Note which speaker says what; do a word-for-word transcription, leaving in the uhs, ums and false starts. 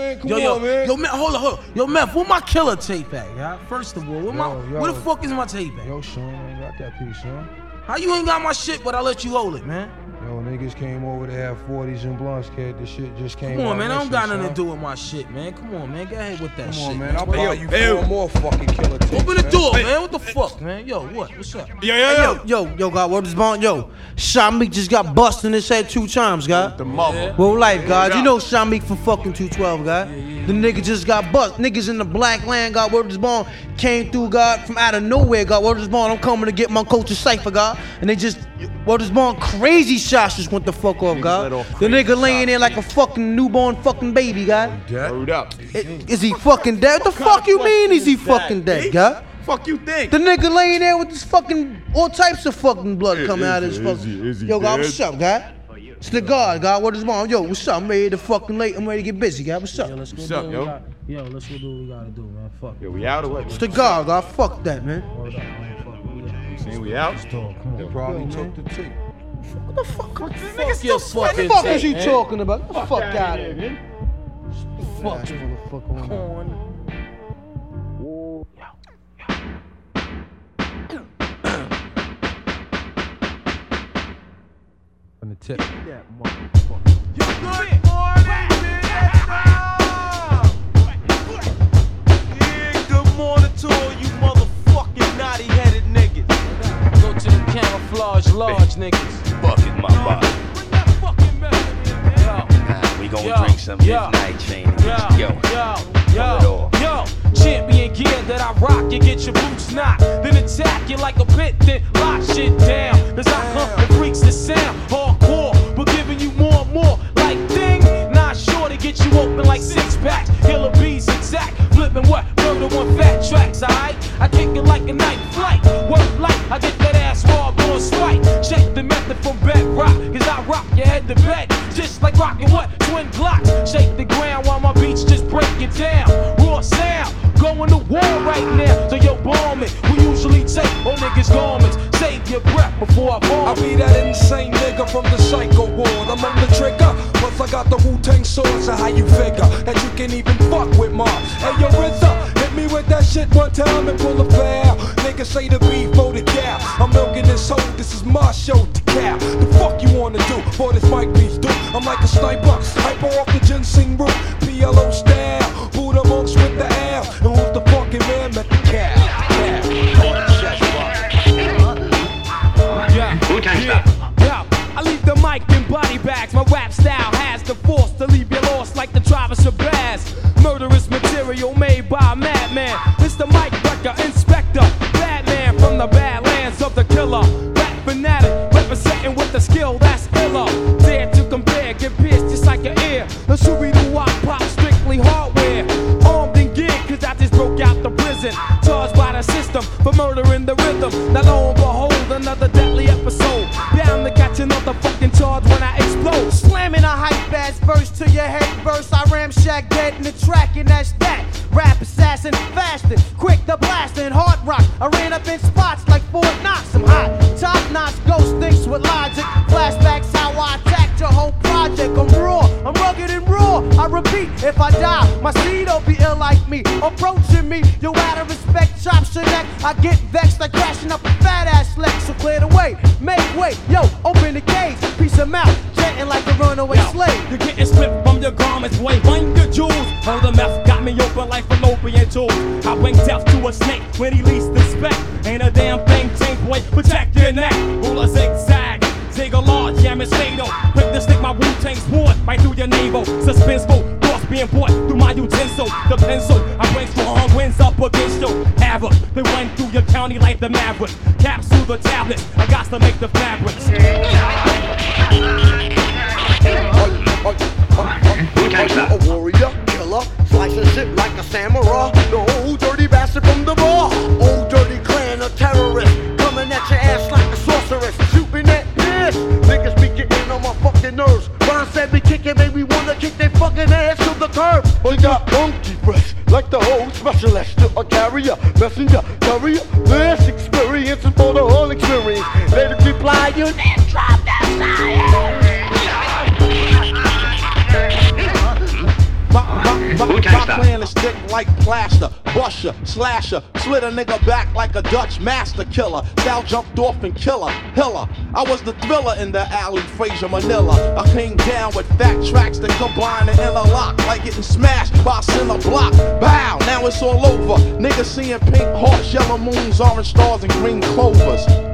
Speaker 1: man. Come
Speaker 2: yo, yo,
Speaker 1: on, man.
Speaker 2: Yo, man, hold on, hold on. Yo, Meth, where my killer tape at, yeah? First of all, where, my,
Speaker 1: Yo, yo.
Speaker 2: where the fuck is my tape at?
Speaker 1: Yo, Sean, I ain't got that piece, son.
Speaker 2: How you ain't got my shit, but I let you hold it, man?
Speaker 1: Yo, niggas came over to have forties and blunts, kid. This shit just came
Speaker 2: Come on,
Speaker 1: out
Speaker 2: man. I don't
Speaker 1: missing,
Speaker 2: got nothing
Speaker 1: son.
Speaker 2: to do with my shit, man. Come on, man. Go ahead with that
Speaker 1: Come
Speaker 2: shit.
Speaker 1: on, man. I'll buy
Speaker 2: yo,
Speaker 1: you
Speaker 2: hey,
Speaker 1: four more fucking killer tapes.
Speaker 2: Open the
Speaker 1: man.
Speaker 2: door, man. What the fuck, man? Yo, what? What's up?
Speaker 3: Yo, yo, yo.
Speaker 4: Yo, yo, God, what is bond? Yo, Shamik just got busted in his head two times, God.
Speaker 3: The mother.
Speaker 4: Well, life, God. You know Shamik for fucking two twelve, God. The nigga just got bust. Niggas in the black land, God, word is born, came through, God, from out of nowhere, God, word is born. I'm coming to get my culture cipher, God. And they just, word is born, crazy shots just went the fuck off, God. The nigga laying there like a fucking newborn fucking baby, God.
Speaker 3: Word up.
Speaker 4: It- Is he fucking dead? What the fuck you mean is he fucking dead, God?
Speaker 3: Fuck you think?
Speaker 4: The nigga laying there with this fucking, all types of fucking blood
Speaker 3: Is-
Speaker 4: coming out of
Speaker 3: is
Speaker 4: his
Speaker 3: he-
Speaker 4: fucking.
Speaker 3: is he- is he
Speaker 4: Yo, God,
Speaker 3: dead?
Speaker 4: what's up, God? It's the God, God, what is wrong? Yo, what's up? I'm ready to fucking late. I'm ready to get busy, God. What's up?
Speaker 2: Yo, let's go
Speaker 3: What's
Speaker 2: do
Speaker 3: up,
Speaker 2: what
Speaker 3: yo?
Speaker 2: we got- Yo, let's go do what we gotta do, man. Fuck it.
Speaker 3: Yo, we out or what?
Speaker 4: It's the God, God. Fuck that, man.
Speaker 2: Hold up, man. Fuck it. We got-
Speaker 3: Saying we out?
Speaker 2: Let's talk. Come on.
Speaker 1: They probably
Speaker 2: Yo,
Speaker 1: took
Speaker 2: man.
Speaker 1: the tape.
Speaker 4: What the fuck? What the
Speaker 2: Fuck your
Speaker 4: What
Speaker 2: fucking
Speaker 4: the fuck is
Speaker 2: tape,
Speaker 4: you
Speaker 2: man.
Speaker 4: talking about? Get the fuck out of here.
Speaker 2: Fuck
Speaker 4: Ass
Speaker 2: you.
Speaker 4: motherfucker on.
Speaker 2: Corn.
Speaker 1: From the tip.
Speaker 5: Good morning to all you motherfucking naughty-headed niggas.
Speaker 2: Go to the camouflage large niggas.
Speaker 6: Bucket my body.
Speaker 5: Bring that fucking mess in here, man.
Speaker 6: Nah, we gon'
Speaker 2: Yo,
Speaker 6: drink some of
Speaker 2: yo,
Speaker 6: this night chain. and
Speaker 2: Yo,
Speaker 6: get you- Yo,
Speaker 2: yo,
Speaker 6: Pull it
Speaker 2: yo,
Speaker 6: off.
Speaker 2: yo, champion gear that I rock, you get your boots knocked, then attack you like a pit, then lock shit down. Cause I come and freaks the sound, hardcore, but giving you more and more. Like ding, not sure to get you open like six packs. Killer bees attack, flipping what? Murder one fat tracks, alright? I kick it like a night flight, work light, I get that ass raw, going spike. Check the method from bedrock, cause I rock your head to bed, just like rocking what? Twin Glocks. Shake the ground while my beats just break it down. Raw sound, going to war right now. So yo, bomb it. We usually take all niggas' garments. Save your breath before I bomb.
Speaker 7: I be that insane nigga from the psycho ward. I'm on the trigger, plus I got the Wu-Tang sword. So how you figure that you can even fuck with mom? Hey yo, Rizza, hit me with that shit one time and pull a foul. Niggas say the beef for the cow. I'm milking this hoe, this is my show to cow. The fuck you wanna do? For this mic piece, dude. I'm like a sniper, hyper off the ginseng root. P L O style, Buddha monks with the L. And who's the fucking man met the cow?
Speaker 5: Yeah, yeah, yeah. I leave the mic in body bags. My rap style has the force to leave you lost like the Travis Shabazz. Murderous material made by a madman. It's the mic wrecker, inspector, Batman from the badlands of the killer. Rap fanatic, representing with the skill that's iller. Dare to compare, get pierced just like an ear. The Scooby-Doo pop, strictly hardware. Armed and geared, cause I just broke out the prison. Charged by the system for murdering the rhythm. Now lo and behold, another deadly episode. Bound to catch another fucking charge when I explode.
Speaker 4: Slamming a hype ass verse to your head verse. I ramshack dead in the track and that's that. Rap assassin, fasting, quick to blasting, hard rock. I ran up in spots like Fort Knox. I'm hot, top notch, ghost thinks with logic. Flashbacks how I attacked your whole project. I'm raw, I'm rugged and raw. I repeat, if I die, my seed'll be ill like me. Approaching me, you out of respect, chops your neck. I get vexed like crashing up a fat ass Lex. So clear the way, make way, yo, open the cage, piece of mouth, chanting like a runaway slave.
Speaker 5: You're getting split from your garments, boy, find your jewels. Oh, the meth got me open like fallopian tubes. I bring death to a snake when he least expect. Ain't a damn thing, tank boy, protect your neck. Rule a zigzag, zig a large, jam is fatal. Quick to stick my Wu-Tang sword right through your navel. Suspenseful, thoughts being brought through my utensil. The pencil, I bring strong winds up against you. Havoc, they run through your county like the Maverick. Capsule the tablets, I got to make the fabrics.
Speaker 8: A warrior, killer, slicing shit like a samurai. The old dirty bastard from the bar. Old dirty clan of terrorists, coming at your ass like a sorceress. Shooting that piss, niggas be getting on my fucking nerves. Ron said me kicking, made me wanna kick their fucking ass to the curb. We got monkey fresh, like the whole specialist. To a carrier, messenger, carrier. This experience is for the whole experience. Let it reply, you then drop that science.
Speaker 4: My, my,
Speaker 6: dick like plaster, busher, slasher, slit a nigga back like a Dutch master killer. Sal jumped off and killer, hiller. I was the thriller in the alley, Fraser Manila. I came down with fat tracks that combine and interlock, like getting smashed by a center block. Bow, now it's all over. Niggas seeing pink hearts, yellow moons, orange stars, and green clovers.